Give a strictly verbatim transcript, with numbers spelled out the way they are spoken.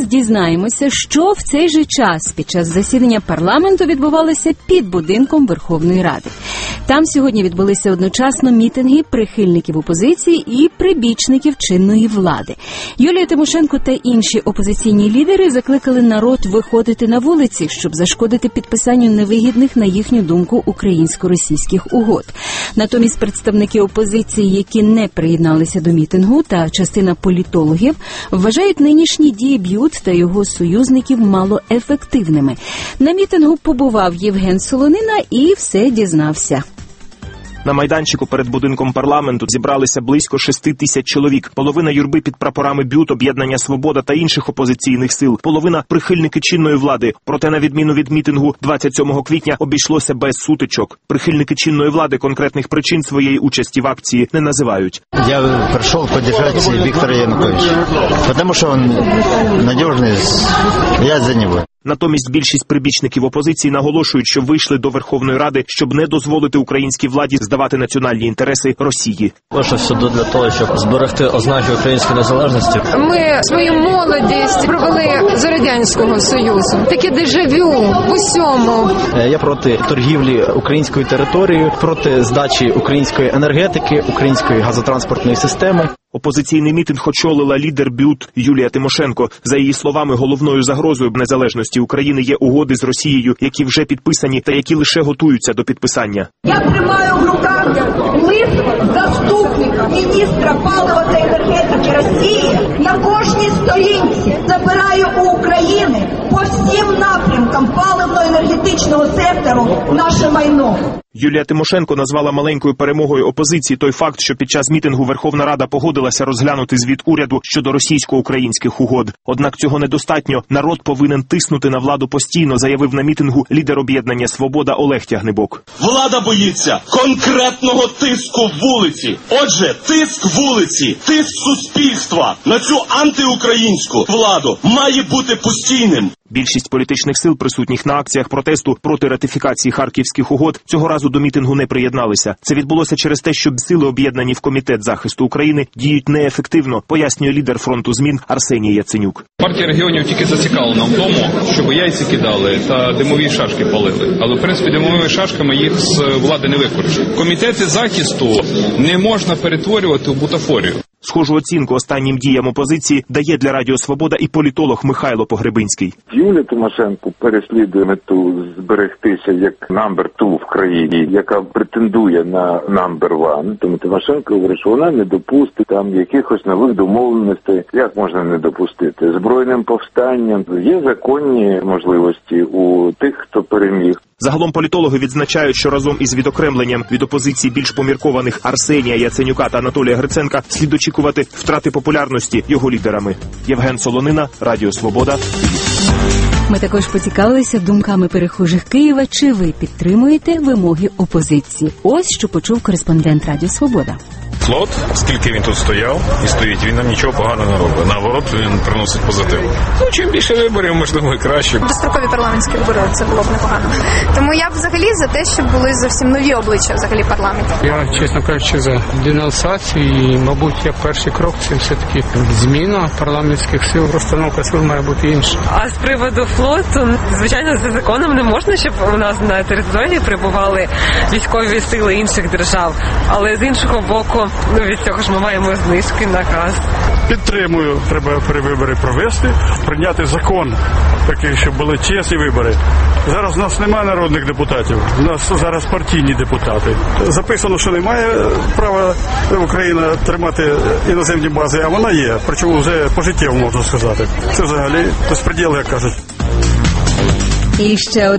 дізнаємося, що в цей же час під час засідання парламенту відбувалося під будинком Верховної Ради. Там сьогодні відбулися одночасно мітинги прихильників опозиції і прибічників чинної влади. Юлія Тимошенко та інші опозиційні лідери закликали народ виходити на вулиці, щоб зашкодити підписанню невигідних, на їхню думку, українсько-російських угод. Натомість представники опозиції, які не приєдналися до мітингу, та частина політологів вважають нинішні дії Б'ют та його союзників малоефективними. На мітингу побував Євген Солонина і все дізнався. На майданчику перед будинком парламенту зібралися близько шести тисяч чоловік. Половина юрби під прапорами Б'ют, Об'єднання Свобода та інших опозиційних сил. Половина – прихильники чинної влади. Проте, на відміну від мітингу двадцять сьомого квітня, обійшлося без сутичок. Прихильники чинної влади конкретних причин своєї участі в акції не називають. Я прийшов підтримати Віктора Януковича, тому що він надіжний, я за нього. Натомість більшість прибічників опозиції наголошують, що вийшли до Верховної Ради, щоб не дозволити українській владі здавати національні інтереси Росії. Лише сюди для того, щоб зберегти ознаки української незалежності. Ми свою молодість провели з Радянського Союзу. Таке дежавю в усьому. Я проти торгівлі українською територією, проти здачі української енергетики, української газотранспортної системи. Опозиційний мітинг очолила лідер Б'ют Юлія Тимошенко. За її словами, головною загрозою незалежності України є угоди з Росією, які вже підписані та які лише готуються до підписання. Я тримаю в руках лист заступника міністра палива та енергетики Росії. На кожній сторінці забираю у України по всім напрямкам паливно-енергетичного сектору наше майно. Юлія Тимошенко назвала маленькою перемогою опозиції той факт, що під час мітингу Верховна Рада погодилася розглянути звіт уряду щодо російсько-українських угод. Однак цього недостатньо. Народ повинен тиснути на владу постійно, заявив на мітингу лідер Об'єднання Свобода Олег Тягнибок. Влада боїться конкретного тиску вулиці. Отже, тиск вулиці, тиск суспільства на цю антиукраїнську владу має бути постійним. Більшість політичних сил, присутніх на акціях протесту проти ратифікації Харківських угод, цього разу до мітингу не приєдналися. Це відбулося через те, що сили, об'єднані в Комітет захисту України, діють неефективно, пояснює лідер фронту змін Арсеній Яценюк. Партія регіонів тільки зацікавлена в тому, щоб яйці кидали та димові шашки палили. Але, в принципі, димовими шашками їх з влади не викорчує. Комітети захисту не можна перетворювати в бутафорію. Схожу оцінку останнім діям опозиції дає для Радіо Свобода і політолог Михайло Погребинський. Юлія Тимошенко переслідує мету зберегтися як номер два в країні, яка претендує на номер один. Тому Тимошенко говорить, що вона не допустить там якихось нових домовленостей. Як можна не допустити? Збройним повстанням є законні можливості у тих, хто переміг. Загалом політологи відзначають, що разом із відокремленням від опозиції більш поміркованих Арсенія Яценюка та Анатолія Гриценка слід очікувати втрати популярності його лідерами. Євген Солонина, Радіо Свобода, Київ. Ми також поцікавилися думками перехожих Києва, чи ви підтримуєте вимоги опозиції. Ось що почув кореспондент Радіо Свобода. Флот, скільки він тут стояв і стоїть, він нам нічого поганого не робить. Наоборот, він приносить позитив. Ну, чим більше виборів, можливо, і краще. Дострокові парламентські вибори, це було б непогано. Тому я б взагалі за те, щоб були зовсім нові обличчя взагалі парламенту. Я, чесно кажучи, за денонсацію і, мабуть, як перший крок, це все-таки зміна парламентських сил, розстановка сил має бути інша. А з приводу флоту, звичайно, за законом не можна, щоб у нас на території прибували військові сили інших держав. Але з іншого боку, ну, від цього ж ми маємо знижки на газ. Підтримую, треба перевибори провести, прийняти закон такий, щоб були чесні вибори. Зараз у нас немає народних депутатів, у нас зараз партійні депутати. Записано, що немає права Україна тримати іноземні бази, а вона є, причому вже пожиттєво, можна сказати. Це взагалі безпреділ, як кажуть. І ще